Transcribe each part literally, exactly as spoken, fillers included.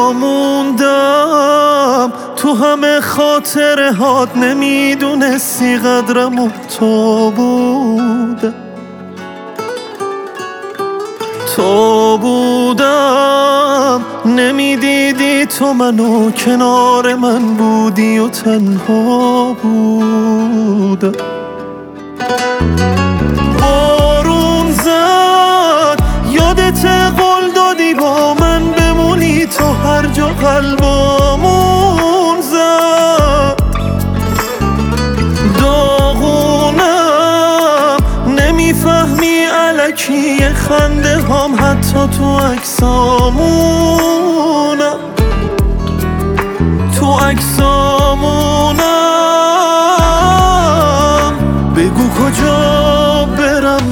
موندم تو همه خاطره هات، نمیدونستی قدرم و تو بودم تو بودم نمیدیدی تو منو، کنار من بودی و تنها بودم. بارون زد یادت قول دادی با من بمونی، تو هر جا قلبامون زد. داغونم نمیفهمی الکی خنده هم، حتی تو عکسامونم تو عکسامونم. بگو کجا برم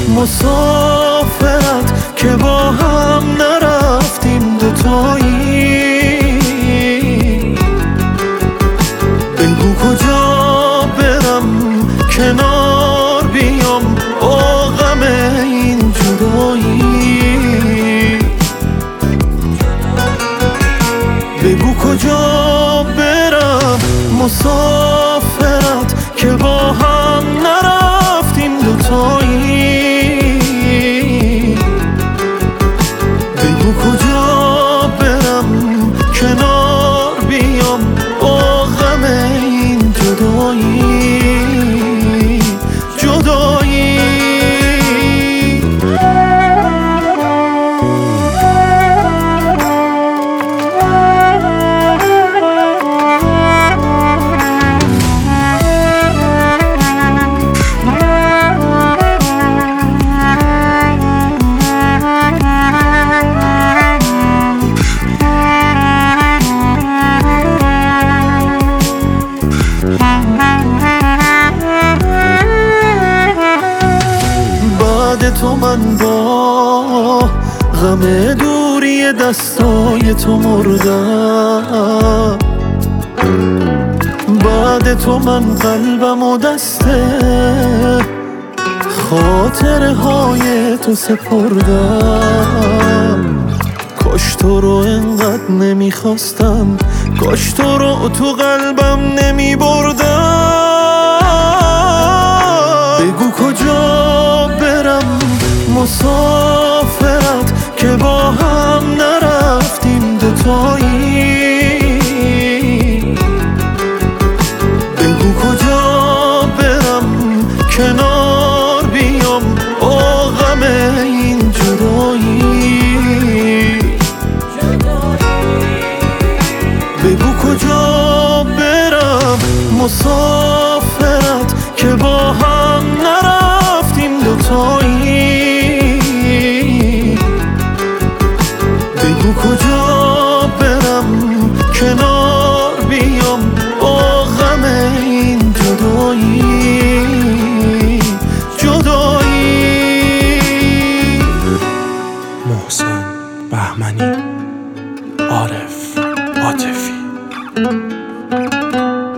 مسافرت که با هم نرفتیم دوتایی. بگو کجا برم کنار بیام با غم این جدایی. بگو کجا برم مسافرت که با هم نرفتیم دوتایی. بگو کجا برم کنار بیام با غم این جدایی جدایی. تو من با غم دوری دستای تو مردم، بعد تو من قلبم و دسته خاطره های تو سپردم. کاش تو رو انقدر نمیخواستم، کاش تو رو تو قلبم نمی بردم. بگو کجا برم مسافرت که با هم نرفتیم دوتایی. بگو کجا برم کنار بیام با غم این جدایی. بگو کجا برم مسافرت که با هم نرفتیم دوتایی. بگو کجا برم کنار بیام با غم این جدایی جدایی. محسن بهمنی، عارف عاطفی.